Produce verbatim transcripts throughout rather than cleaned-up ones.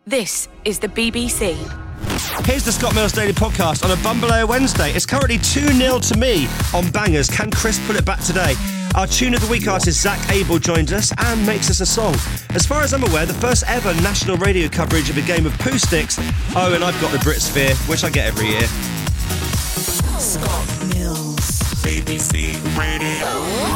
This is the B B C. Here's the Scott Mills Daily Podcast on a Bumble Wednesday. It's currently two nil to me on Bangers. Can Chris pull it back today? Our Tune of the Week artist Zach Abel joins us and makes us a song. As far as I'm aware, the first ever national radio coverage of a game of poo sticks. Oh, and I've got the Brit Sphere, which I get every year. Scott Mills, B B C Radio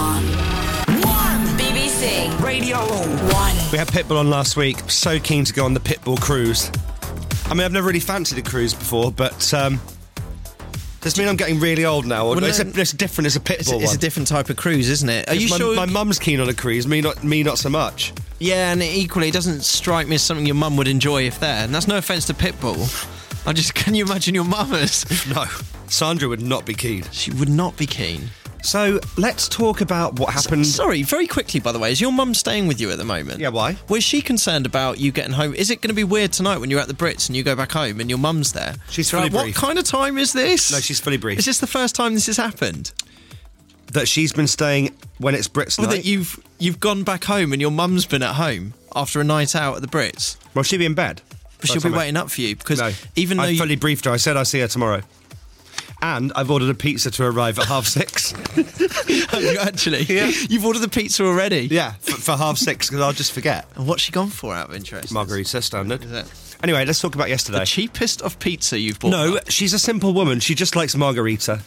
One. B B C Radio One. We had Pitbull on last week. So keen to go on the Pitbull cruise. I mean, I've never really fancied a cruise before, but um, does this mean I'm getting really old now? Or Well, it's, no, a, it's different as a Pitbull It's, one. it's a different type of cruise, isn't it? Are you my, sure? My mum's keen on a cruise, me not me not so much. Yeah, and equally, it doesn't strike me as something your mum would enjoy if there. And that's no offence to Pitbull. I just, can you imagine your mum as... No, Sandra would not be keen. She would not be keen. So let's talk about what happened. Sorry, very quickly, by the way, is your mum staying with you at the moment? Yeah, why? Was she concerned about you getting home? Is it going to be weird tonight when you're at the Brits and you go back home and your mum's there? She's Like, fully what briefed. kind of time is this? No, she's fully briefed. Is this the first time this has happened? That she's been staying when it's Brits Or night? that you've you've gone back home and your mum's been at home after a night out at the Brits? Well, she'll be in bed. But she'll be waiting up for you because No, even though I you, fully briefed her. I said I'll see her tomorrow. And I've ordered a pizza to arrive at half six. Have you actually? Yeah. You've ordered the pizza already? Yeah, for, for half six, because I'll just forget. And what's she gone for out of interest? Margarita, standard. Is it Anyway, let's talk about yesterday. the cheapest of pizza you've bought? No, she's a simple woman. She just likes margarita.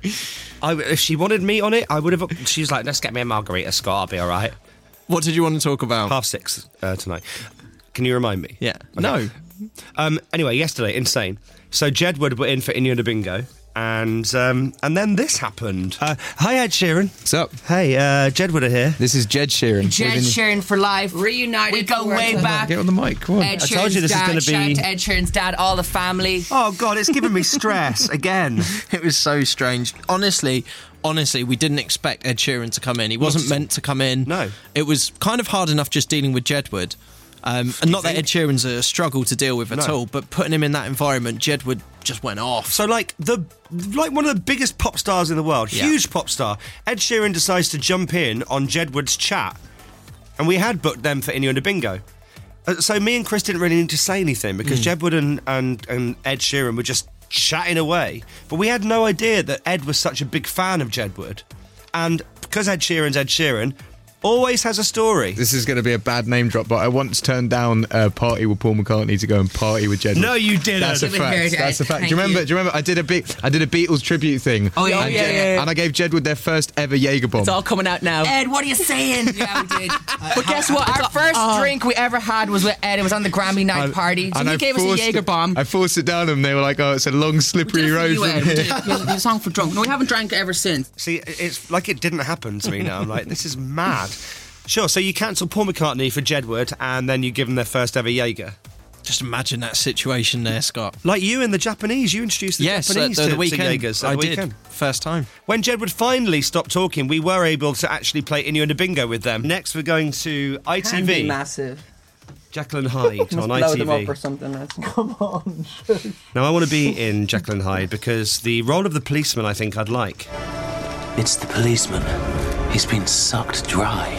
I, if she wanted meat on it, I would have... She was like, let's get me a margarita, Scott. I'll be all right. What did you want to talk about? Half six uh, tonight. Can you remind me? Yeah. Okay. No. Um, anyway, yesterday, insane. So Jedward were in for Inyo Bingo, and um, and then this happened. Uh, hi, Ed Sheeran. What's up? Hey, uh, Jedward are here. This is Jed Sheeran. Jed Living- Sheeran for life. Reunited. We go forever. way back. Get on the mic, come on. Ed I Sheeran's told you this is dad. gonna Shout be- out to Ed Sheeran's dad, all the family. Oh, God, it's giving me stress again. It was so strange. Honestly, honestly, we didn't expect Ed Sheeran to come in. He wasn't meant to come in. No. It was kind of hard enough just dealing with Jedward. Um, and not that Ed Sheeran's a struggle to deal with at No. all, but putting him in that environment, Jedward just went off. So, like, the like one of the biggest pop stars in the world, Yeah. huge pop star, Ed Sheeran decides to jump in on Jedward's chat. And we had booked them for Inyo Bingo. Uh, so me and Chris didn't really need to say anything because Mm. Jedward and, and, and Ed Sheeran were just chatting away. But we had no idea that Ed was such a big fan of Jedward. And because Ed Sheeran's Ed Sheeran, always has a story. This is going to be a bad name drop, but I once turned down a party with Paul McCartney to go and party with Jed. No, you didn't. That's a Give it here, fact. Jed. That's a fact. Do Thank you remember? you. Do you remember? I did a Be- I did a Beatles tribute thing. Oh, yeah, and, yeah, uh, yeah, yeah. And I gave Jedward their first ever Jaeger bomb. It's all coming out now. Ed, what are you saying? Yeah, we did. But guess what? Our It's- first oh. drink we ever had was with Ed. It was on the Grammy night And- party. So and he I gave us a forced Jaeger it- bomb. I forced it down them. They were like, "Oh, it's a long, slippery Just for road you, from Ed. here." We did- we did a song for drunk. No, we haven't drank ever since. See, it's like it didn't happen to me now. I'm like, this is mad. Sure, so you cancel Paul McCartney for Jedward and then you give them their first ever Jaeger. Just imagine that situation there, Scott. Like you and the Japanese, you introduced the Yes, Japanese at the, to, the weekend. to Jaegers at I the did. weekend. First time. When Jedward finally stopped talking, we were able to actually play Inyo Bingo with them. Next, we're going to I T Can be V. massive. Jekyll and Hyde on Blow I T them up V. or something. Now, I want to be in Jekyll and Hyde because the role of the policeman I think I'd like. It's the policeman. He's been sucked dry.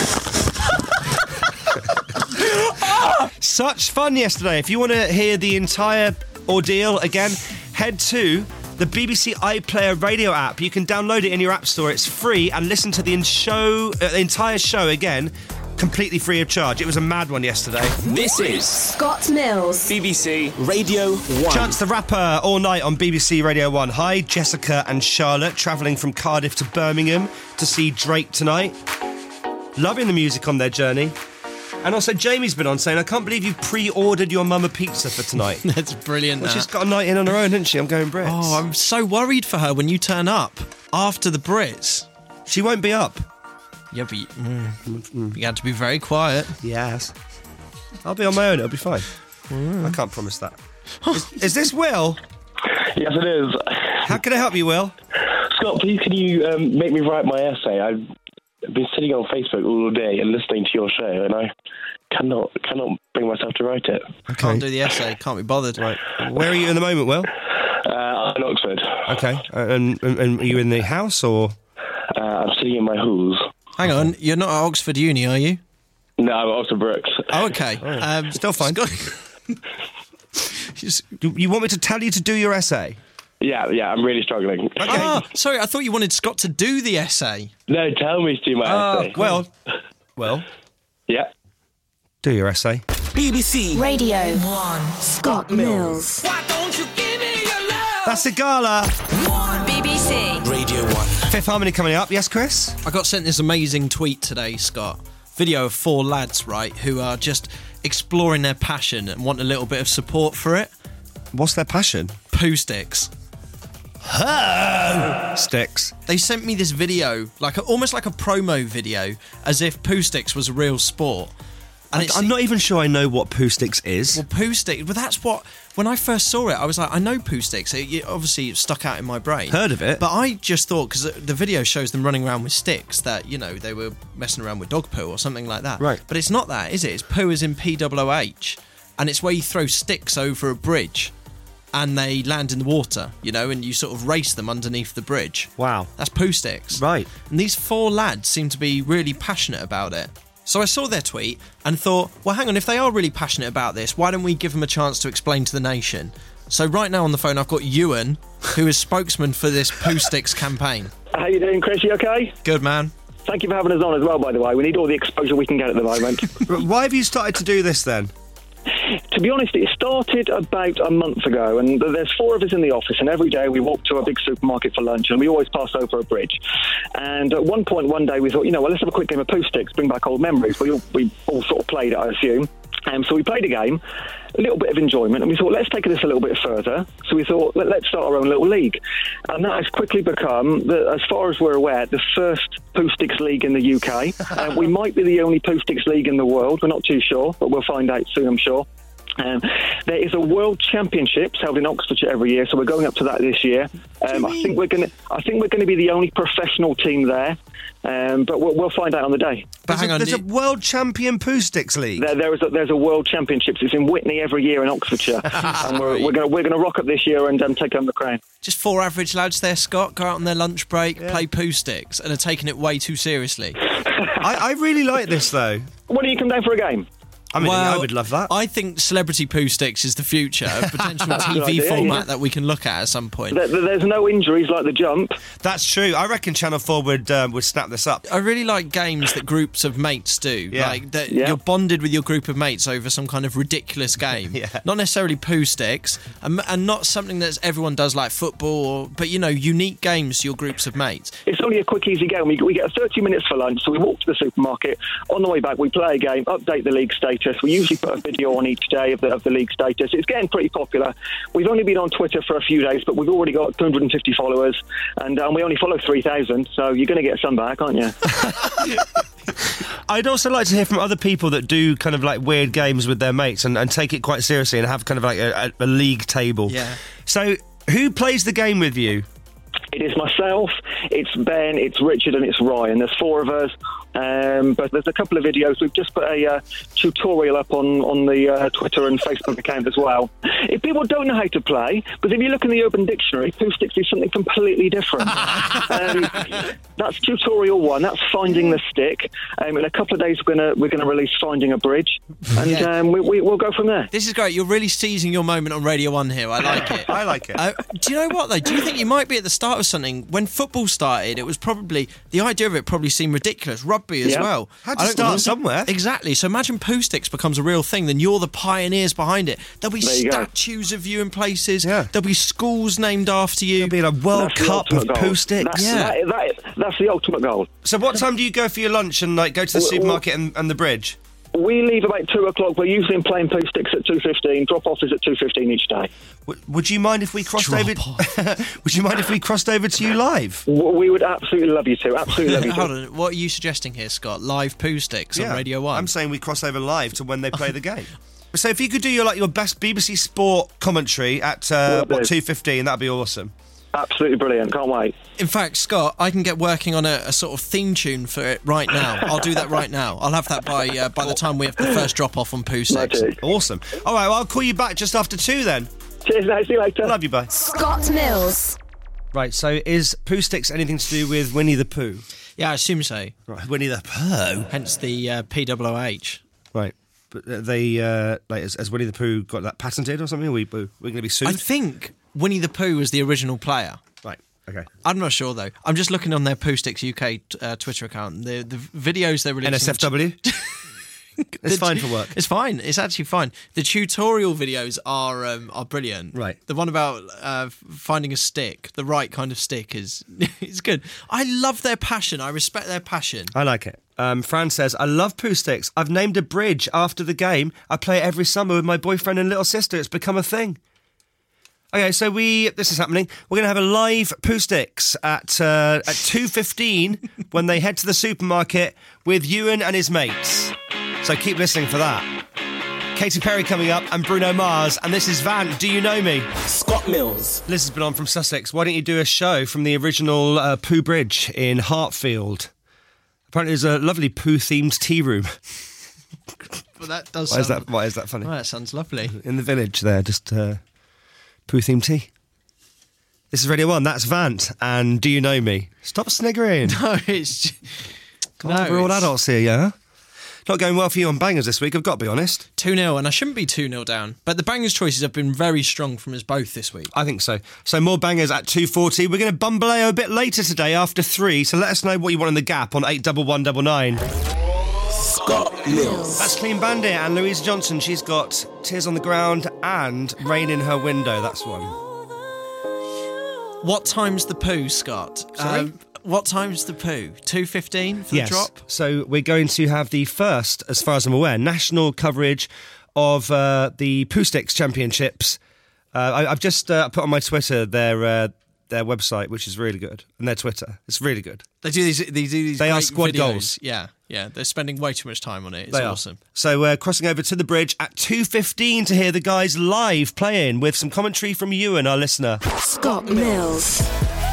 Such fun yesterday. If you want to hear the entire ordeal again, head to the B B C iPlayer radio app. You can download it in your app store. It's free and listen to the in show, uh, entire show again, completely free of charge. It was a mad one yesterday. This is Scott Mills. B B C Radio one. Chance the Rapper all night on B B C Radio one. Hi, Jessica and Charlotte, travelling from Cardiff to Birmingham to see Drake tonight. Loving the music on their journey. And also Jamie's been on saying, I can't believe you pre-ordered your mum a pizza for tonight. That's brilliant. Well, that. she's got a night in on her own, hasn't she? I'm going Brits. Oh, I'm so worried for her when you turn up after the Brits. She won't be up. Yeah, but you, mm, you had to be very quiet. Yes. I'll be on my own, it'll be fine. I can't promise that. Is, is this Will? Yes, it is. How can I help you, Will? Scott, please can you um, make me write my essay? I've been sitting on Facebook all day and listening to your show, and I cannot cannot bring myself to write it. I can't do the essay, can't be bothered. Right. Where are you in the moment, Will? Uh, I'm in Oxford. Okay. Uh, and, and, and are you in the house, or...? Uh, I'm sitting in my halls. Hang on, you're not at Oxford Uni, are you? No, I'm at Oxford Brooks. Oh, okay. Um, Still fine. Scott, Just- You, you want me to tell you to do your essay? Yeah, yeah, I'm really struggling. Ah, sorry, I thought you wanted Scott to do the essay. No, tell me to do my Oh, essay. well, well, Yeah. do your essay. B B C Radio one. Scott Mills. Why don't you give me your love? That's the gala. B B C. Radio one. Fifth Harmony coming up. Yes, Chris? I got sent this amazing tweet today, Scott. Video of four lads, right, who are just exploring their passion and want a little bit of support for it. What's their passion? Poo sticks. Sticks. They sent me this video, like a, almost like a promo video, as if poo sticks was a real sport. And it's, I'm not even sure I know what poo sticks is. well, poo sticks. Well, that's what. When I first saw it, I was like, I know poo sticks. It, it obviously, it stuck out in my brain. Heard of it. But I just thought, because the video shows them running around with sticks, that, you know, they were messing around with dog poo or something like that. Right. But it's not that, is it? It's poo as in P O O H. And it's where you throw sticks over a bridge and they land in the water, you know, and you sort of race them underneath the bridge. Wow. That's poo sticks. Right. And these four lads seem to be really passionate about it. So I saw their tweet and thought, well, hang on, if they are really passionate about this, why don't we give them a chance to explain to the nation? So right now on the phone, I've got Ewan, who is spokesman for this Poo Sticks campaign. How you doing, Chris? You okay? Good, man. Thank you for having us on as well, by the way. We need all the exposure we can get at the moment. Why have you started to do this then? To be honest, it started about a month ago, and there's four of us in the office, and every day we walk to a big supermarket for lunch, and we always pass over a bridge. And at one point, one day, we thought, you know, well, let's have a quick game of Poo Sticks, bring back old memories. We all, we all sort of played it, I assume. Um, so we played a game, a little bit of enjoyment, and we thought, let's take this a little bit further. So we thought, Let, let's start our own little league. And that has quickly become, the, as far as we're aware, the first Poo Sticks league in the U K. Um, we might be the only Poo Sticks league in the world. We're not too sure, but we'll find out soon, I'm sure. Um, there is a World Championships held in Oxfordshire every year, so we're going up to that this year. Um, I think we're going to. I think we're going to be the only professional team there, um, but we'll, we'll find out on the day. But hang on, There's a it- World Champion Poo Sticks League. There, there is a, there's a World Championships. It's in Witney every year in Oxfordshire, and we're, we're going we're going to rock up this year and um, take home the crown. just four average lads there, Scott, go out on their lunch break, play Poo Sticks, and are taking it way too seriously. I, I really like this though. Why don't you come down for a game? I mean, Well, I would love that. I think Celebrity Poo Sticks is the future, a potential That's a T good V idea, format yeah. that we can look at at some point. There, there's no injuries like the jump. That's true. I reckon Channel four would um, would snap this up. I really like games that groups of mates do. Yeah. Like that Yeah. you're bonded with your group of mates over some kind of ridiculous game. Yeah. Not necessarily Poo Sticks, and, and not something that everyone does like football, or, but you know, unique games to your groups of mates. It's only a quick, easy game. We, we get thirty minutes for lunch, so we walk to the supermarket. On the way back, we play a game, update the league status. We usually put a video on each day of the, of the league status. It's getting pretty popular. We've only been on Twitter for a few days, but we've already got two hundred fifty followers, and um, we only follow three thousand, so you're going to get some back, aren't you? I'd also like to hear from other people that do kind of like weird games with their mates and, and take it quite seriously and have kind of like a, a, a league table. Yeah. So, who plays the game with you? It is myself, it's Ben, it's Richard, and it's Ryan. There's four of us, um, but there's a couple of videos. We've just put a uh, tutorial up on, on the uh, Twitter and Facebook account as well. If people don't know how to play, because if you look in the Urban Dictionary, Poo Sticks is something completely different. um, that's tutorial one, that's finding the stick. Um, in a couple of days, we're going we're gonna release Finding a Bridge, and Yeah. um, we, we, we'll go from there. This is great. You're really seizing your moment on Radio one here. I like it. I like it. Uh, do you know what, though? Do you think you might be at the start of something? When football started, it was probably... The idea of it probably seemed ridiculous. Rugby as Yeah. well. Had to I don't- start somewhere. Exactly. So imagine Poo Sticks becomes a real thing, then you're the pioneers behind it. There'll be There you go. statues of you in places. Yeah. There'll be schools named after you. There'll be a World That's the Cup of ultimate goal. Poo Sticks. That's, Yeah. that, that, that's the ultimate goal. So, what time do you go for your lunch and like go to the Well, supermarket and, and the bridge? We leave about two o'clock. We're usually playing Poo Sticks at two fifteen. Drop off is at two fifteen each day. W- would you mind if we crossed Drop over? Would you mind if we crossed over to you live? W- We would absolutely love you to. Absolutely love you Hold to. on. What are you suggesting here, Scott? Live Poo Sticks on Radio one? I'm saying we cross over live to when they play the game. So if you could do your like your best B B C Sport commentary at uh, Will what do. two fifteen, that'd be awesome. Absolutely brilliant. Can't wait. In fact, Scott, I can get working on a, a sort of theme tune for it right now. I'll do that right now. I'll have that by uh, by the time we have the first drop off on Poo Sticks. Magic. Awesome. All right, well, I'll call you back just after two then. Cheers, mate. See you later. Love you, bye. Scott Mills. Right, so is Poo Sticks anything to do with Winnie the Pooh? Yeah, I assume so. Right, Winnie the Pooh. Hence the uh, P O O H. Right. But they, uh, like, as, as Winnie the Pooh got that patented or something? Are we, we're going to be sued? I think Winnie the Pooh was the original player. Right, okay. I'm not sure, though. I'm just looking on their Pooh Sticks U K uh, Twitter account. The, the videos they're releasing... N S F W? It's fine for work. It's fine. It's actually fine. The tutorial videos are um, are brilliant. Right. The one about uh, finding a stick, the right kind of stick, is is good. I love their passion. I respect their passion. I like it. Um, Fran says, I love Pooh Sticks. I've named a bridge after the game. I play it every summer with my boyfriend and little sister. It's become a thing. Okay, so we this is happening. We're going to have a live Pooh Sticks at uh, at two fifteen when they head to the supermarket with Ewan and his mates. So keep listening for that. Katy Perry coming up and Bruno Mars. And this is Van, Do You Know Me? Scott Mills. Liz has been on from Sussex. Why don't you do a show from the original uh, Pooh Bridge in Hartfield? Apparently there's a lovely Pooh-themed tea room. Well, that does Why sound... is that, why is that funny? Oh, that sounds lovely. In the village there, just uh, Pooh-themed tea. This is Radio one, that's Vant, and Do You Know Me? Stop sniggering. No, it's... Come no, on, we're all it's adults here, yeah? Not going well for you on bangers this week, I've got to be honest. two nil, and I shouldn't be two nil down. But the bangers choices have been very strong from us both this week. I think so. So more bangers at two forty. We're going to bumbaleo a bit later today after three, so let us know what you want in the gap on eight one one nine nine. Scott Mills. That's Clean Bandit and Louisa Johnson. She's got Tears on the Ground and Rain in Her Window. That's one. What time's the poo, Scott? Sorry? Um, what time's the poo? two fifteen for Yes. the drop? So we're going to have the first, as far as I'm aware, national coverage of uh, the Pooh Sticks Championships. Uh, I, I've just uh, put on my Twitter their uh, their website, which is really good, and their Twitter. It's really good. They do these. They do these. They are great squad videos. goals. Yeah, yeah. They're spending way too much time on it. It's They are. awesome. So we're crossing over to the bridge at two fifteen to hear the guys live playing with some commentary from you and our listener. Scott Mills.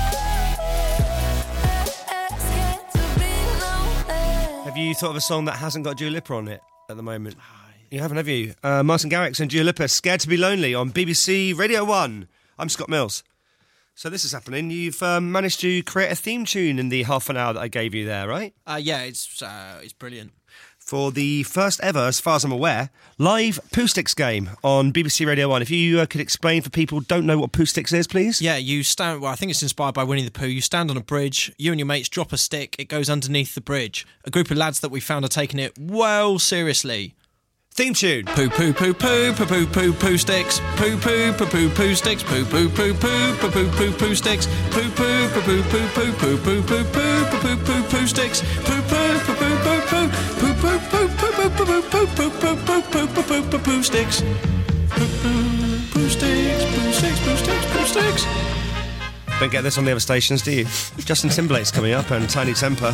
Have you thought of a song that hasn't got Dua Lipa on it at the moment? You haven't, have you? Uh, Martin Garrix and Dua Lipa, Scared to be Lonely on B B C Radio one. I'm Scott Mills. So this is happening. You've um, managed to create a theme tune in the half an hour that I gave you there, right? Uh, yeah, it's uh, it's brilliant. For the first ever, as far as I'm aware, live Pooh Sticks game on B B C Radio one. If you uh, could explain for people who don't know what Pooh Sticks is, please. Yeah, you stand. Well, I think it's inspired by Winnie the Pooh. You stand on a bridge. You and your mates drop a stick. It goes underneath the bridge. A group of lads that we found are taking it well seriously. Theme tune. Poo poo poo poo poo poo poo poo sticks. Poo poo poo poo poo sticks. Poo poo poo poo poo poo poo poo sticks. Poo poo poo poo poo poo poo poo poo poo poo poo poo sticks. Poo poo poo poo poo poo poo poo poo poo poo poo poo poo poo poo poo poo poo sticks. Poo poo poo sticks. Poo sticks. Poo sticks. Poo sticks. Don't get this on the other stations, do you? Justin Timberlake's coming up and Tiny Temper.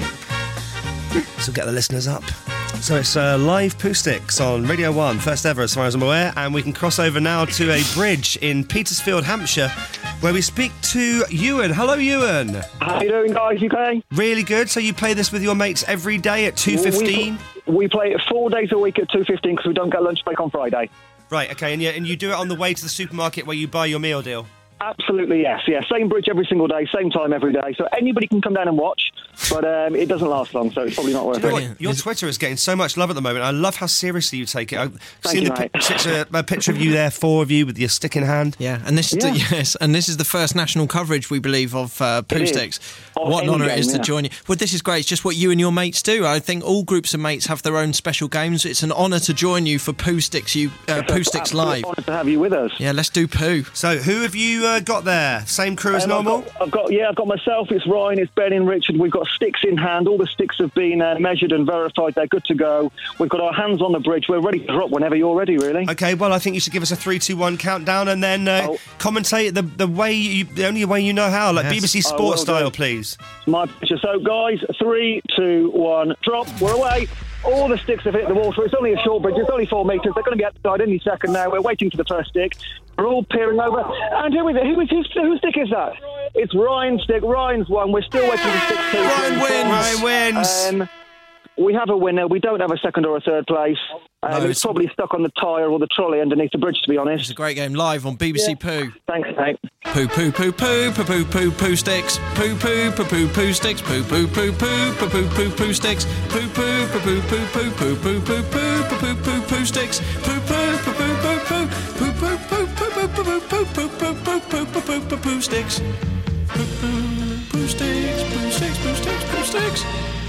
So get the listeners up. So it's uh, live Pooh Sticks on Radio one, first ever as far as I'm aware, and we can cross over now to a bridge in Petersfield, Hampshire, where we speak to Ewan. Hello, Ewan. How you doing, guys? You okay? Really good. So you play this with your mates every day at two fifteen? We, we play it four days a week at two fifteen because we don't get lunch break on Friday. Right, okay, and you, and you do it on the way to the supermarket where you buy your meal deal? Absolutely, yes. Yeah, same bridge every single day, same time every day. So anybody can come down and watch, but um, it doesn't last long, so it's probably not worth Do you know it. what? Your Twitter is getting so much love at the moment. I love how seriously you take it. I've Thank seen you, the mate. picture, a picture of you there, four of you with your stick in hand. Yeah, and this is Yeah. the, yes, and this is the first national coverage we believe of uh, Pooh It is. Sticks. Of What an any honour it is game, to yeah. join you. Well, this is great. It's just what you and your mates do. I think all groups of mates have their own special games. It's an honour to join you for Pooh Sticks. You uh, It's Pooh an Sticks absolute live. honour to have you with us. Yeah, let's do Pooh. So who have you uh, got there? Same crew as Um, I've normal? got, I've got, yeah, I've got myself, it's Ryan, it's Ben and Richard. We've got sticks in hand. All the sticks have been uh, measured and verified. They're good to go. We've got our hands on the bridge. We're ready to drop whenever you're ready, really. Okay, well, I think you should give us a three, two, one countdown and then uh, Oh. commentate the the way you, the only way you know how, like Yes. B B C I Sports will style, do. please. My picture. So, guys, three, two, one, drop. We're away. All the sticks have hit the water. It's only a short bridge. It's only four metres. They're going to be outside any second now. We're waiting for the first stick. We're all peering over. And who is it? Who is whose, whose stick is that? It's Ryan's stick. Ryan's one. We're still waiting for stick two. Ryan wins. Ryan wins. Um, we have a winner. We don't have a second or a third place. Um, No, it's it's- probably stuck on the tyre or the trolley underneath the bridge, to be honest. It's a great game live on B B C Poo. Thanks, mate. Poo poo poo poo poo poo poo poo sticks. Poo poo poo poo poo sticks. Poo poo poo poo poo poo poo poo sticks. Poo poo poo poo poo poo poo poo poo poo poo poo poo sticks. Poo poo poo poo poo poo poo poo poo poo poo poo poo poo poo poo poo poo poo poo sticks. Poo poo poo sticks. Poo sticks. Poo sticks. Poo sticks.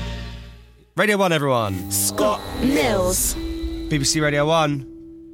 Radio one, everyone. Scott Mills. B B C Radio one.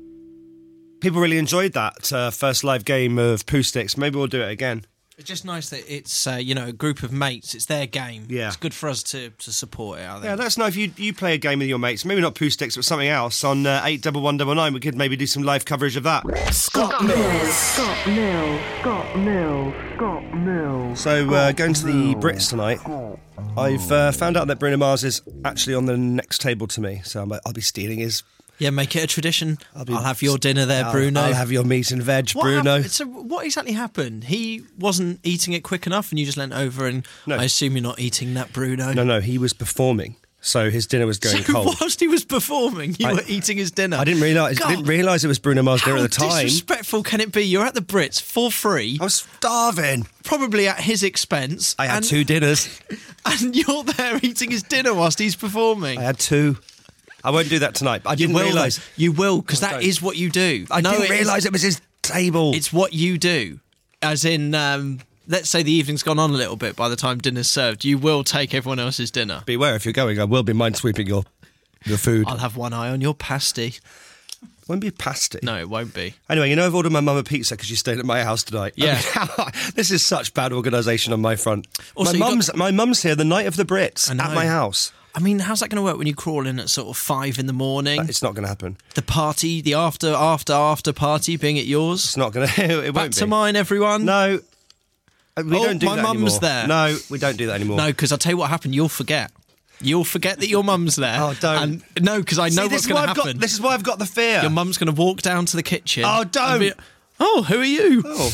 People really enjoyed that uh, first live game of Poo Sticks. Maybe we'll do it again. It's just nice that it's uh, you know a group of mates. It's their game. Yeah. It's good for us to, to support it. I think. Yeah, let us know if you, you play a game with your mates. Maybe not Poo Sticks, but something else. On uh, eight one one nine nine, we could maybe do some live coverage of that. Scott Mills. Scott Mills. Scott Mills. Scott Mills. So, uh, going to the Brits tonight, I've uh, found out that Bruno Mars is actually on the next table to me, so I'm, I'll be stealing his... Yeah, make it a tradition. I'll, be- have your dinner there, I'll, Bruno. I'll have your meat and veg, What Bruno. happened- So what exactly happened? He wasn't eating it quick enough and you just leant over and No. I assume you're not eating that, Bruno. No, no, he was performing, so his dinner was going So cold. whilst he was performing, you I- were eating his dinner. I didn't realise God, didn't realise it was Bruno Mars dinner How at the time. disrespectful can it be? You're at the Brits for free, I was starving. probably at his expense. I had and, two dinners. And you're there eating his dinner whilst he's performing. I had two. I won't do that tonight. I you didn't will, realise. though. You will, because Oh, that don't. is what you do. I No, didn't it is- realise it was his table. It's what you do. As in, um, let's say the evening's gone on a little bit by the time dinner's served. You will take everyone else's dinner. Beware if you're going. I will be minesweeping your your food. I'll have one eye on your pasty. Won't be a pasty. No, it won't be. Anyway, you know I've ordered my mum a pizza because she's staying at my house tonight. Yeah. I mean, this is such bad organisation on my front. Also, my you got- mum's my mum's here the night of the Brits I know. at my house. I mean, how's that going to work when you crawl in at sort of five in the morning? It's not going to happen. The party, the after, after, after party being at yours. It's not going to. It Back won't to be. mine, everyone. No, Uh, we Oh, don't do my that mum's anymore. there. No, we don't do that anymore. No, because I'll tell you what happened. You'll forget. You'll forget that your mum's there. Oh, don't. And, no, because I know See, what's this is going why to I've happen. got. This is why I've got the fear. Your mum's going to walk down to the kitchen. Oh, and don't. be, oh, who are you? Oh.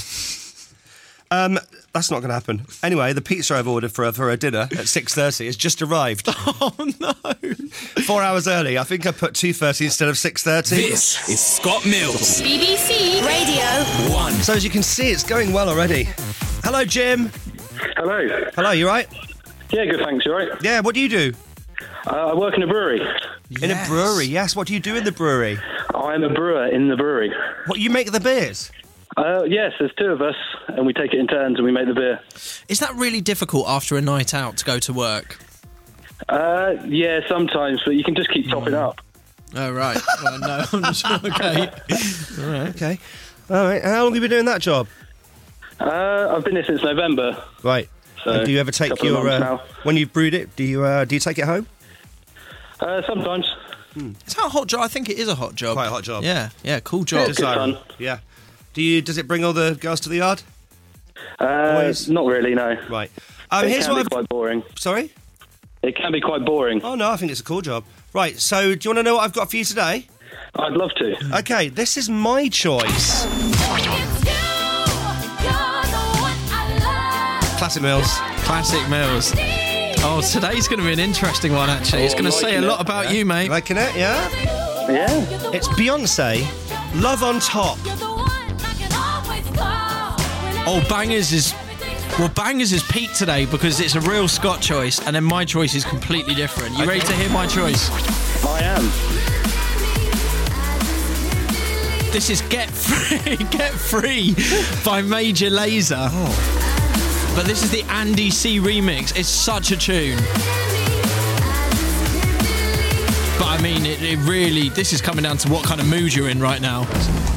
Um, that's not going to happen. Anyway, the pizza I've ordered for for a dinner at six thirty has just arrived. Oh, no. Four hours early. I think I put two thirty instead of six thirty. This is Scott Mills. B B C Radio One. So as you can see, it's going well already. Hello, Jim. Hello. Hello, you right? Yeah, good, thanks. You all right? Yeah. What do you do? Uh, I work in a brewery. In a brewery. Yes. What do you do in the brewery? I'm a brewer in the brewery. What, you make the beers? Uh, yes, there's two of us, and we take it in turns and we make the beer. Is that really difficult after a night out to go to work? Uh, yeah, sometimes, but you can just keep topping up. Oh, right. Well, no, I'm not sure. Okay. All right. Okay. All right. And how long have you been doing that job? Uh, I've been here since November. Right. So, And do you ever take couple of your months uh, now. when you've brewed it? Do you uh, do you take it home? Uh, sometimes. Is that a hot job? I think it is a hot job. Quite a hot job. Yeah, yeah, cool job. Good fun. Yeah. Do you? Does it bring all the girls to the yard? Uh, Boys. not really, no. Right. Um, it here's can what be I've. quite boring. Sorry. It can be quite boring. Oh no, I think it's a cool job. Right. So, do you want to know what I've got for you today? I'd love to. Okay. This is my choice. Classic Mills. Classic Mills. Oh, today's going to be an interesting one, actually. It's Oh, going to I'm say a liking lot it. about you, mate. Liking it? Yeah. Yeah? It's Beyonce. Love on Top. Oh, Bangers is... Well, Bangers is Pete today because it's a real Scott choice, and then my choice is completely different. You ready to hear my choice? I am. This is Get Free, Get Free by Major Lazer. But this is the Andy C remix. It's such a tune. But I mean, it, it really, this is coming down to what kind of mood you're in right now.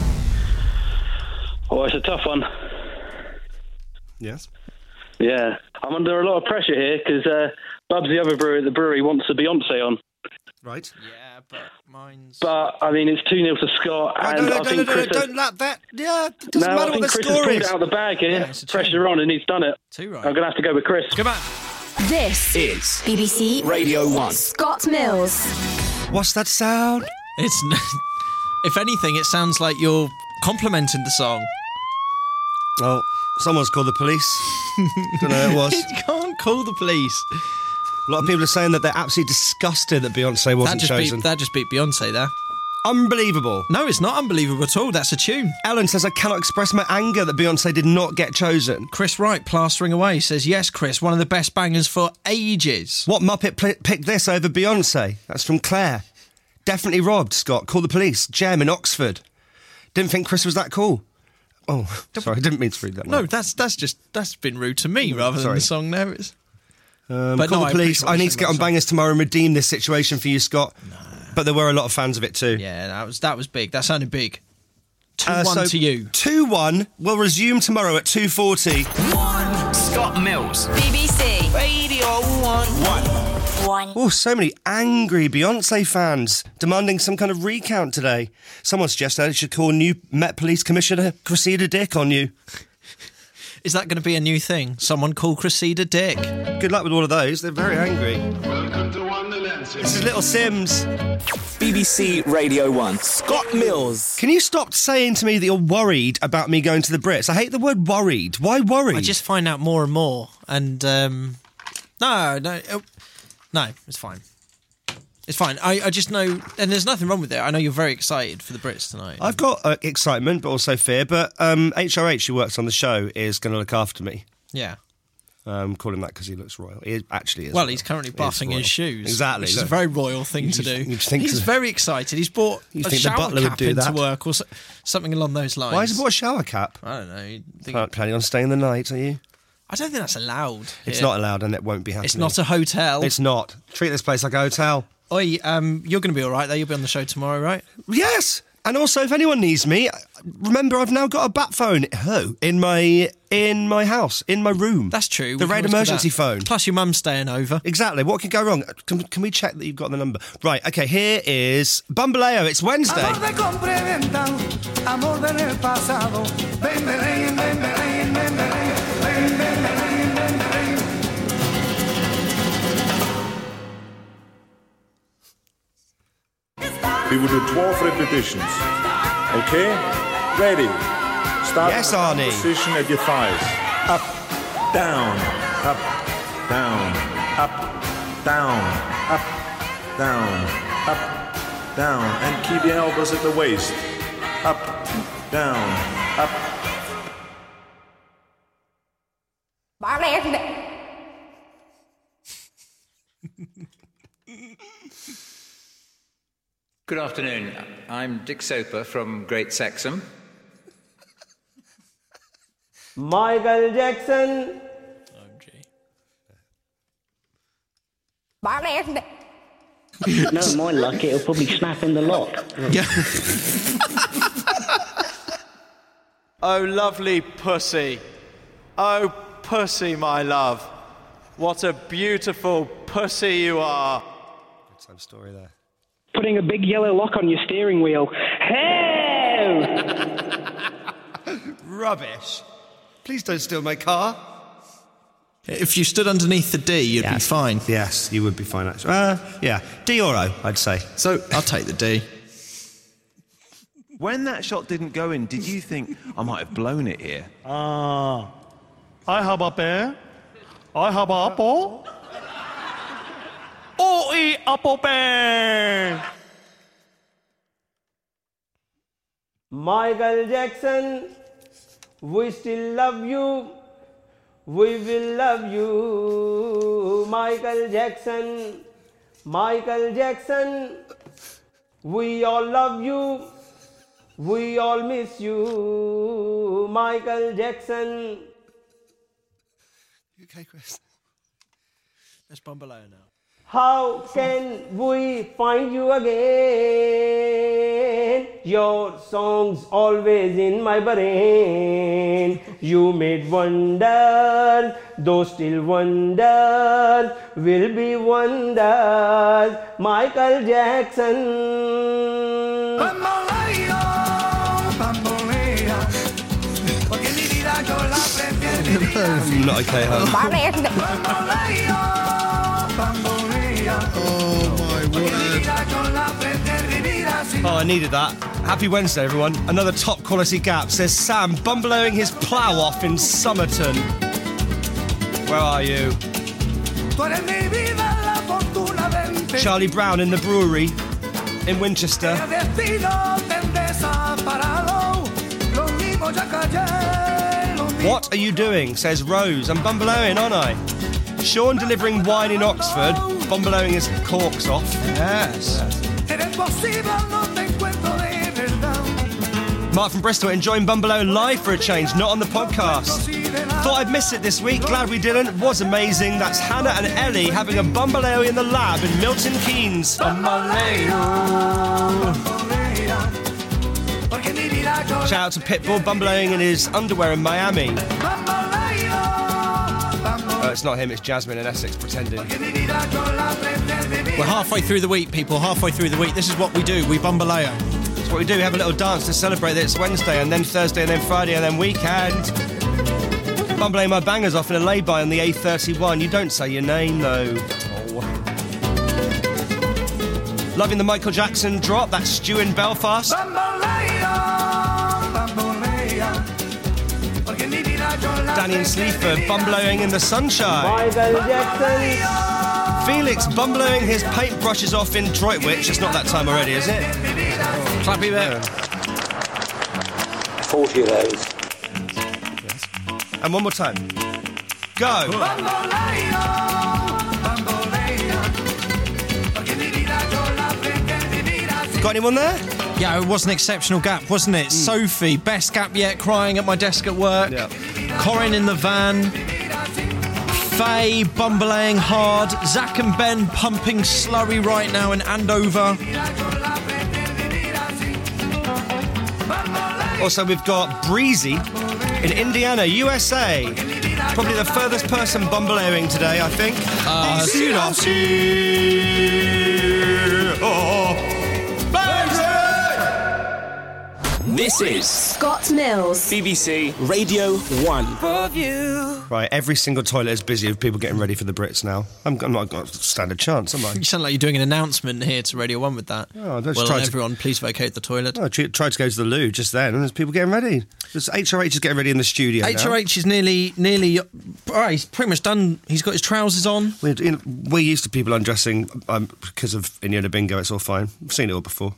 Oh, it's a tough one. Yes. Yeah. I'm under a lot of pressure here because uh, Bubs, the other brewer at the brewery, wants a Beyonce on. Right. Yeah, but mine's... But, I mean, it's two nil to Scott. Oh, and no, no, I no, think no, no, Chris has- don't let that. Yeah, it doesn't No, matter I what think the Chris has score pulled is. it out of the bag here. Yeah, it's a tune. Pressure on, and he's done it. Two right. I'm going to have to go with Chris. Come on. This Is B B C Radio One. Scott Mills. What's that sound? It's... If anything, it sounds like you're complimenting the song. Oh, someone's called the police. Don't know who it was. You can't call the police. A lot of people are saying that they're absolutely disgusted that Beyonce That wasn't just chosen. beat, that just beat Beyonce there. Unbelievable. No, it's not unbelievable at all. That's a tune. Ellen says, I cannot express my anger that Beyonce did not get chosen. Chris Wright, plastering away, says, yes, Chris, one of the best bangers for ages. What Muppet pl- picked this over Beyonce? That's from Claire. Definitely robbed, Scott. Call the police. Jem in Oxford. Didn't think Chris was that cool. Oh, sorry, I didn't mean to read that. No, that's that's just that's been rude to me rather than sorry. the song there is. Um, But call no, the I police. appreciate I, what need you're to get saying on about Bangers tomorrow and redeem this situation for you, Scott. No. But there were a lot of fans of it too. Yeah, that was that was big. That sounded big. two Uh, one so to you. two one will resume tomorrow at two forty. One. Scott Mills. B B C Radio One. One. One. Oh, so many angry Beyonce fans demanding some kind of recount today. Someone suggested I should call new Met Police Commissioner Cressida Dick on you. Is that going to be a new thing? Someone call Cressida Dick. Good luck with all of those. They're very angry. Welcome to Wonderland. This is Little Sims. B B C Radio One. Scott Mills. Can you stop saying to me that you're worried about me going to the Brits? I hate the word worried. Why worried? I just find out more and more. And, um... No, no... Uh, no, it's fine. It's fine. I, I just know... And there's nothing wrong with it. I know you're very excited for the Brits tonight. I've got uh, excitement, but also fear. But um, H R H, who works on the show, is going to look after me. Yeah. Um, call him that because he looks royal. He actually is. Well, royal. he's currently He is buffing royal. his shoes. Exactly. Which is look. a very royal thing You to just- do. you just think He's to- very excited. He's bought You a think the shower butler would cap do into that? work or so, something along those lines. Why has he bought a shower cap? I don't know. you think- Plan- Planning on staying the night, are you? I don't think that's allowed. It's here. not allowed and it won't be happening. It's not a hotel. It's not. Treat this place like a hotel. Oi, um, you're going to be all right there. You'll be on the show tomorrow, right? Yes! And also, if anyone needs me, remember I've now got a bat phone oh, in my in my house, in my room. That's true. The We can red always do emergency that. phone. Plus, your mum's staying over. Exactly. What could go wrong? Can, can we check that you've got the number? Right, okay, here is Bambaleo. It's Wednesday. We will do twelve repetitions. Okay? Ready? Start Yes, Arnie. position at your thighs. Up, down, up, down, up, down, up, down, up, down. And keep your elbows at the waist. Up, down, up. Good afternoon. I'm Dick Soper from Great Saxham. Michael Jackson. No, my luck, it'll probably snap in the lock. Yeah. Oh, lovely pussy. Oh, pussy, my love. What a beautiful pussy you are. Good time story there. Putting a big yellow lock on your steering wheel. Hey! Rubbish. Please don't steal my car. If you stood underneath the D, you'd be fine. Yes, you would be fine, actually. Uh, yeah, D or O, I'd say. So I'll take the D. When that shot didn't go in, did you think I might have blown it here? Ah, I have a pear. I have an apple. Oh, eat apple pear. Michael Jackson, we still love you. We will love you. Michael Jackson, Michael Jackson, we all love you. We all miss you. Michael Jackson. Okay, Chris. Let's Bambaleo now. How can we find you again? Your song's always in my brain. You made wonders, those still wonders will be wonders. Michael Jackson. Bamboleo, bambolea, porque mi vida yo la prefiero. Not okay, huh? Bamboleo, bambolea. Oh, my word. Oh, I needed that. Happy Wednesday, everyone. Another top quality gap. Says Sam, bumbleowing his plough off in Somerton. Where are you? Charlie Brown in the brewery in Winchester. What are you doing? Says Rose. I'm bumbalowing, aren't I? Sean delivering wine in Oxford, bumbalowing his corks off. Yes. Mark from Bristol enjoying Bumbaloo live for a change, not on the podcast. Thought I'd miss it this week, glad we didn't. Was amazing. That's Hannah and Ellie having a Bumbaloo in the lab in Milton Keynes. Shout out to Pitbull, Bumbalooing in his underwear in Miami. Oh, it's not him, it's Jasmine in Essex pretending. We're halfway through the week, people, halfway through the week. This is what we do, we Bumbaleo. That's what we do, we have a little dance to celebrate that it's Wednesday, and then Thursday, and then Friday, and then weekend. Bumbaleo my bangers off in a lay-by on the A thirty-one. You don't say your name, though. Oh. Loving the Michael Jackson drop, that's Stu in Belfast. Danny and Sleaford, Bumbalooing in the sunshine. Michael Jackson. Felix Bumbalooing his paintbrushes off in Droitwich. It's not that time already, is it? Oh, clappy bit. Forty of those. Yes. And one more time. Go. Got anyone there? Yeah, it was an exceptional gap, wasn't it? Mm. Sophie, best gap yet, crying at my desk at work. Yeah. Corin in the van. Faye bumbalaying hard. Zach and Ben pumping slurry right now in Andover. Also, we've got Breezy in Indiana, U S A. Probably the furthest person bumbalowing today, I think. Uh, This is Scott Mills, B B C Radio one. Right, every single toilet is busy with people getting ready for the Brits now. I'm, I'm not got a standard chance, am I? You sound like you're doing an announcement here to Radio one with that. Oh, I just well, tried to- everyone, please vacate the toilet. Oh, I tried to go to the loo just then, and there's people getting ready. There's H R H is getting ready in the studio. H R H is nearly, nearly. All right, he's pretty much done. He's got his trousers on. We're, you know, we're used to people undressing um, because of Indiana Bingo. It's all fine. I've seen it all before.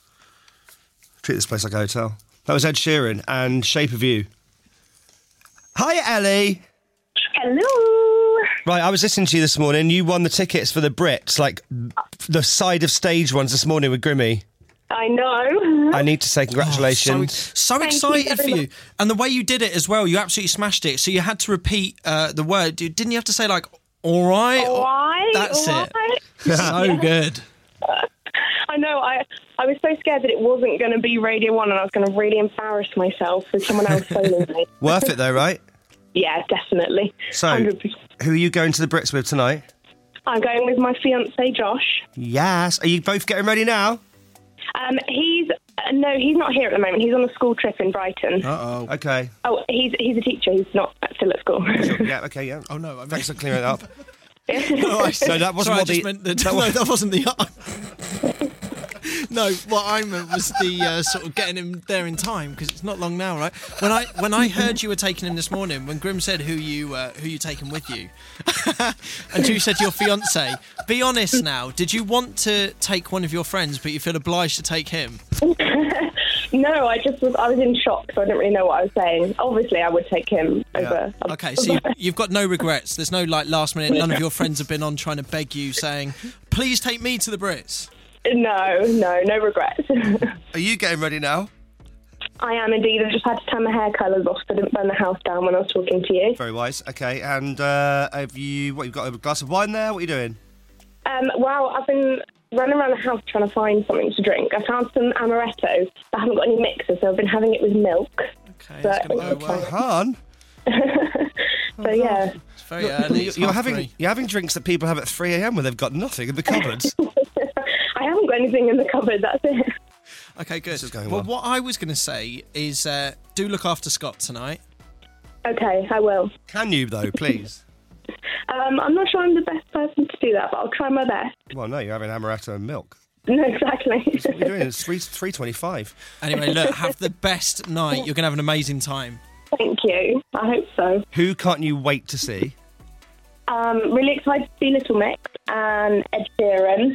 Treat this place like a hotel. That was Ed Sheeran and Shape of You. Hi, Ellie. Hello. Right, I was listening to you this morning. You won the tickets for the Brits, like the side of stage ones this morning with Grimmy. I know. I need to say congratulations. Oh, so so Thank excited you for very you. And the way you did it as well, you absolutely smashed it. So you had to repeat uh, the word. Didn't you have to say, like, all right? All right. That's all it. right. So Yeah. good. I know. I I was so scared that it wasn't going to be Radio one and I was going to really embarrass myself with someone else phoning me. Worth it, though, right? Yeah, definitely. So, one hundred percent. who are you going to the Brits with tonight? I'm going with my fiancé, Josh. Yes. Are you both getting ready now? Um, he's uh, no, he's not here at the moment. He's on a school trip in Brighton. Uh-oh. Okay. Oh, he's he's a teacher. He's not still at school. Sure, yeah, okay, yeah. Oh, no. I mean, Thanks for clearing it up. no, I, So that wasn't sorry, what I just the- meant that, that no, was- that wasn't the... No, what I meant was the uh, sort of getting him there in time, because it's not long now, right? When I when I heard you were taking him this morning, when Grim said who you uh, who you taking with you, and you said your fiance, be honest now, did you want to take one of your friends, but you feel obliged to take him? No, I just was. I was in shock, so I didn't really know what I was saying. Obviously, I would take him over. Okay, so you've, you've got no regrets. There's no like last minute. None of your friends have been on trying to beg you, saying, "Please take me to the Brits." No, no, no regrets. Are you getting ready now? I am indeed. I just had to turn my hair colours off so I didn't burn the house down when I was talking to you. Very wise. Okay, and uh, have you, what, you've got a glass of wine there? What are you doing? Um, well, I've been running around the house trying to find something to drink. I found some amaretto, but I haven't got any mixer, so I've been having it with milk. Okay, So- that's going to go well. Han? So, yeah. It's very early. It's You're half having, three. you're having drinks that people have at three a.m. when they've got nothing in the cupboards. I haven't got anything in the cupboard, that's it. Okay, good. This is going well, well. what I was going to say is uh, do look after Scott tonight. Okay, I will. Can you, though, please? Um, I'm not sure I'm the best person to do that, but I'll try my best. Well, no, you're having amaretto and milk. No, exactly. What are you doing? It's three three twenty-five. Anyway, look, have the best night. You're going to have an amazing time. Thank you. I hope so. Who can't you wait to see? Um, really excited to see Little Mix and Ed Sheeran.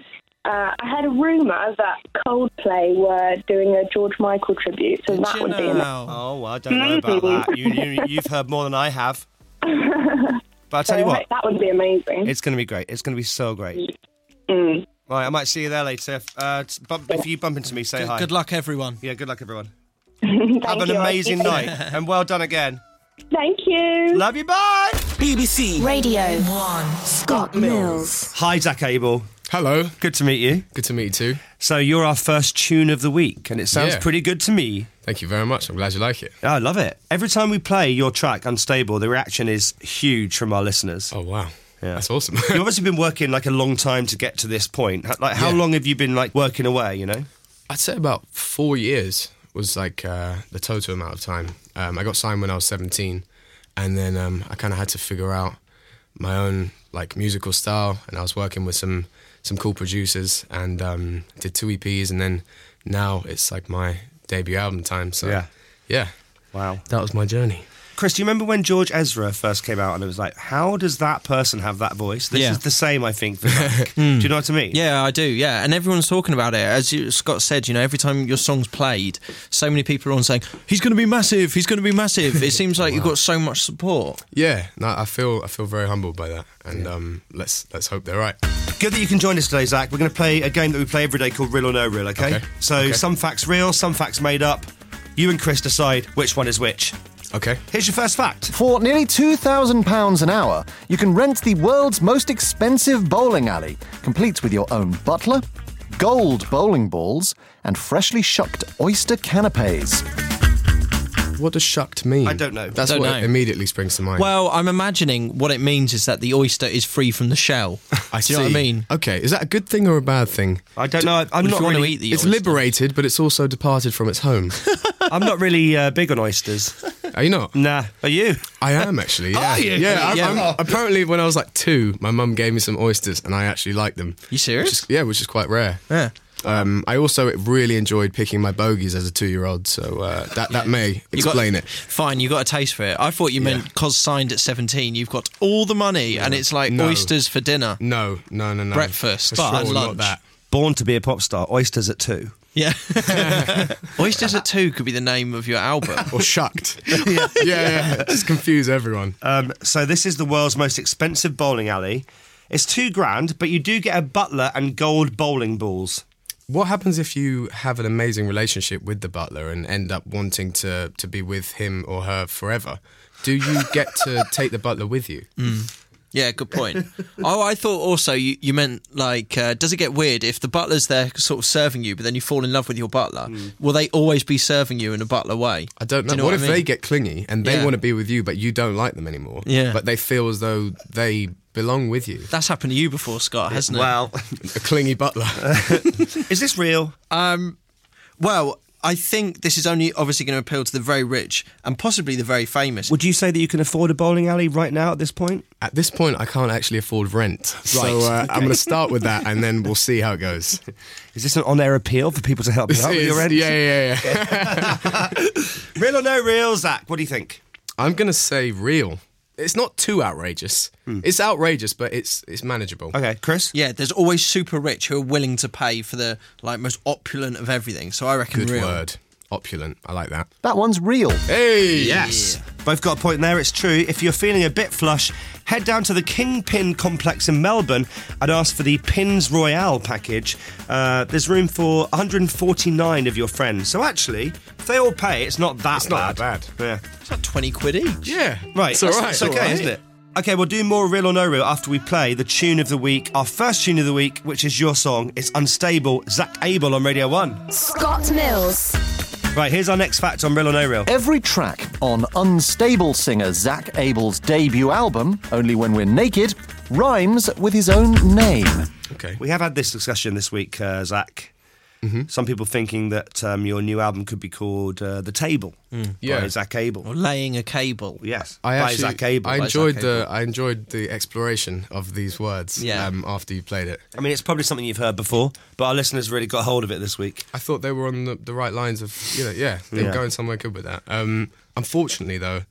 Uh, I had a rumour that Coldplay were doing a George Michael tribute, so that would be amazing. Oh, well, I don't know about that. You, you, you've heard more than I have. But I'll tell So you what, that would be amazing. it's going to be great. It's going to be so great. Mm. Right, I might see you there later. Uh, t- bump, if you bump into me, say Good, hi. good luck, everyone. Yeah, good luck, everyone. Thank Have an you. amazing night, and well done again. Thank you. Love you, bye. B B C Radio one. Scott Mills. Hi, Zach Abel. Hello. Good to meet you. Good to meet you too. So you're our first tune of the week, and it sounds Yeah. pretty good to me. Thank you very much. I'm glad you like it. Oh, I love it. Every time we play your track, Unstable, the reaction is huge from our listeners. Oh, wow. Yeah. That's awesome. You've obviously been working like a long time to get to this point. H- Like, how Yeah. long have you been like working away, you know? I'd say about four years was like uh, the total amount of time. Um, I got signed when I was seventeen, and then um, I kind of had to figure out my own like musical style, and I was working with some some cool producers, and um, did two E Ps, and then now it's like my debut album time. So Yeah. yeah, Wow. that was my journey. Chris, do you remember when George Ezra first came out and it was like, how does that person have that voice? This Yeah. is the same, I think, for Zach. Do you know what I mean? Yeah, I do, yeah. And everyone's talking about it. As you, Scott said, you know, every time your song's played, so many people are on saying, he's going to be massive, he's going to be massive. It seems like you've got so much support. Yeah, no, I feel I feel very humbled by that, and um, let's let's hope they're right. Good that you can join us today, Zach. We're going to play a game that we play every day called Real or No Real, okay? Okay. So Okay. some facts real, some facts made up. You and Chris decide which one is which. Okay. Here's your first fact. For nearly two thousand pounds an hour, you can rent the world's most expensive bowling alley, complete with your own butler, gold bowling balls, and freshly shucked oyster canapes. What does shucked mean? I don't know. That's Don't what know. immediately springs to mind. Well, I'm imagining what it means is that the oyster is free from the shell. I Do you know what I see. mean? Okay, is that a good thing or a bad thing? I don't know. I'm If not you want really. to eat the It's oyster. liberated, but it's also departed from its home. I'm not really uh, big on oysters. Are you not? Nah. Are you? I am actually. Yeah, Are you? yeah. I'm, Yeah. I'm- apparently, when I was like two, my mum gave me some oysters, and I actually liked them. You serious? Which is, yeah, which is quite rare. Yeah. Um, I also really enjoyed picking my bogeys as a two-year-old, so uh, that that may You got- explain it. Fine, you got a taste for it. I thought you meant Yeah. cos signed at seventeen, you've got all the money and it's like No. oysters for dinner. No, no, no, no. Breakfast, For but sure, lunch. not that. Born to be a pop star. Oysters at two. Yeah. Oysters at two could be the name of your album. Or shucked. yeah, yeah, yeah. Just confuse everyone. Um, so this is the world's most expensive bowling alley. It's two grand, but you do get a butler and gold bowling balls. What happens if you have an amazing relationship with the butler and end up wanting to, to be with him or her forever? Do you get to take the butler with you? Mm. Yeah, good point. Oh, I thought also you, you meant like, uh, does it get weird if the butler's there sort of serving you, but then you fall in love with your butler? Will they always be serving you in a butler way? I don't know. Do you know what, what if I mean? they get clingy and they Yeah. want to be with you, but you don't like them anymore? Yeah. But they feel as though they belong with you. That's happened to you before, Scott, hasn't it? Well, A clingy butler. is this real? Um, well, I think this is only obviously going to appeal to the very rich and possibly the very famous. Would you say that you can afford a bowling alley right now at this point? At this point, I can't actually afford rent. So Right, uh, okay. I'm going to start with that and then we'll see how it goes. Is this an on-air appeal for people to help you This out with is- your rent? yeah, yeah, yeah. Real or no real, Zach? What do you think? I'm going to say real. It's not too outrageous. It's outrageous, but it's it's manageable. Okay, Chris? Yeah, there's always super rich who are willing to pay for the like most opulent of everything. So I reckon Good real. word. Opulent. I like that. That one's real. Hey! Yes. Both got a point there, it's true. If you're feeling a bit flush, head down to the Kingpin complex in Melbourne and ask for the Pins Royale package. Uh, there's room for one hundred forty-nine of your friends. So actually, if they all pay, it's not that It's bad. not that bad. Yeah. It's like twenty quid each. Yeah. Right, It's all that's- right. It's okay, all right. isn't it? Okay, we'll do more real or no real after we play the tune of the week. Our first tune of the week, which is your song, it's Unstable, Zach Abel on Radio one. Scott Mills. Right, here's our next fact on real or no real. Every track on Unstable singer Zach Abel's debut album, Only When We're Naked, rhymes with his own name. Okay. We have had this discussion this week, uh, Zach. Mm-hmm. Some people thinking that um, your new album could be called uh, The Table Yeah. by Zach Abel. Or laying a cable. Yes, I by actually, Zach Abel. I By enjoyed Zach the Abel. I enjoyed the exploration of these words. Yeah. Um, after you played it, I mean, it's probably something you've heard before, but our listeners really got hold of it this week. I thought they were on the, the right lines of you know yeah they Yeah. were going somewhere good with that. Um, unfortunately though,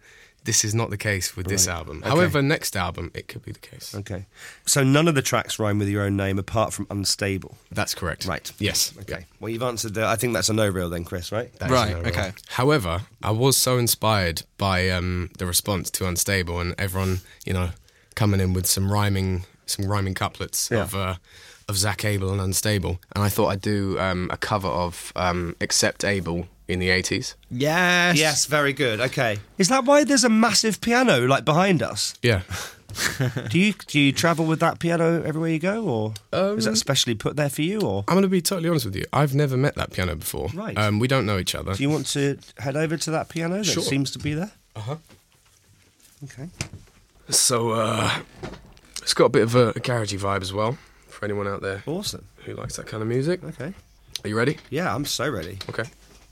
this is not the case with this Right. album. Okay. However, next album, it could be the case. Okay. So none of the tracks rhyme with your own name apart from Unstable. That's correct. Right. Yes. Okay. Well, you've answered the... I think that's a no-real then, Chris, right? That is no real. However, I was so inspired by um, the response to Unstable and everyone, you know, coming in with some rhyming, some rhyming couplets Yeah. of uh, of Zach Abel and Unstable, and I thought I'd do um, a cover of um, Accept Abel in the eighties. Yes. Yes, very good. Okay. Is that why there's a massive piano, like, behind us? Yeah. do you do you travel with that piano everywhere you go, or Um, is that specially put there for you, or... I'm going to be totally honest with you. I've never met that piano before. Right. Um, we don't know each other. Do you want to head over to that piano that Sure. seems to be there? Uh-huh. Okay. So, uh, it's got a bit of a, a garagey vibe as well, for anyone out there. Awesome. Who likes that kind of music. Okay. Are you ready? Yeah, I'm so ready. Okay.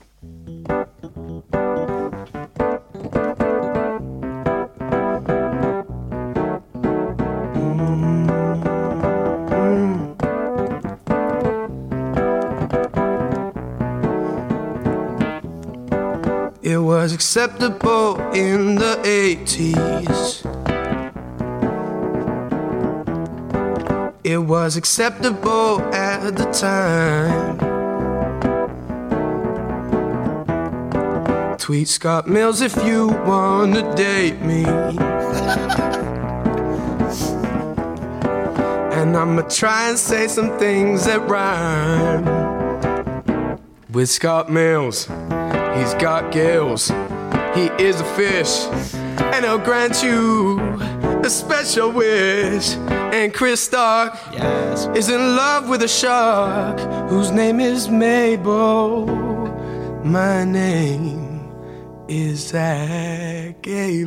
It was acceptable in the eighties. It was acceptable at the time. Tweet Scott Mills if you wanna date me. And I'ma try and say some things that rhyme. With Scott Mills, he's got gills. He is a fish, and he'll grant you a special wish. And Chris Stark yes. is in love with a shark whose name is Mabel. My name is Zach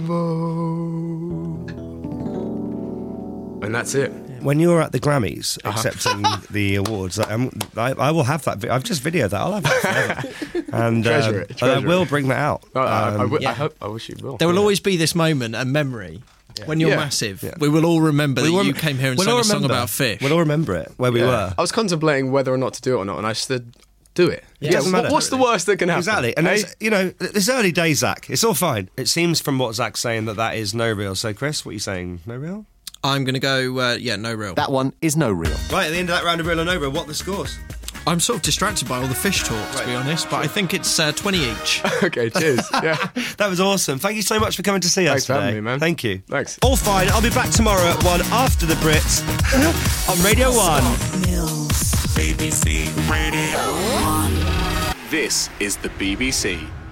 Abel. And that's it. When you're at the Grammys Uh-huh. accepting the awards, I, I, I will have that. vi- I've just videoed that. I'll have that forever. And, Treasure um, it, and I treasure will it. bring that out. I, I, I, Um, wi- I yeah. hope. I wish you will. There will Yeah. always be this moment and memory when you're Yeah. massive. Yeah. We will all remember We that will- you came here and we'll sang all a song remember. about fish. We'll all remember it, where we Yeah. were. I was contemplating whether or not to do it or not, and I said, do it. It doesn't what- matter. What's the worst that can happen? Exactly. And, eh? it's, you know, it's early days, Zach. It's all fine. It seems from what Zach's saying that that is no real. So, Chris, what are you saying? No real? I'm going to go, uh, yeah, no real. That one is no real. Right, at the end of that round of real or no real, what are the scores? I'm sort of distracted by all the fish talk, to be honest, but I think it's uh, twenty each. Okay, cheers. Yeah. That was awesome. Thank you so much for coming to see Thanks us for today. having me, man. Thank you. Thanks. All fine. I'll be back tomorrow at one after the Brits on Radio One. B B C Radio one. This is the B B C.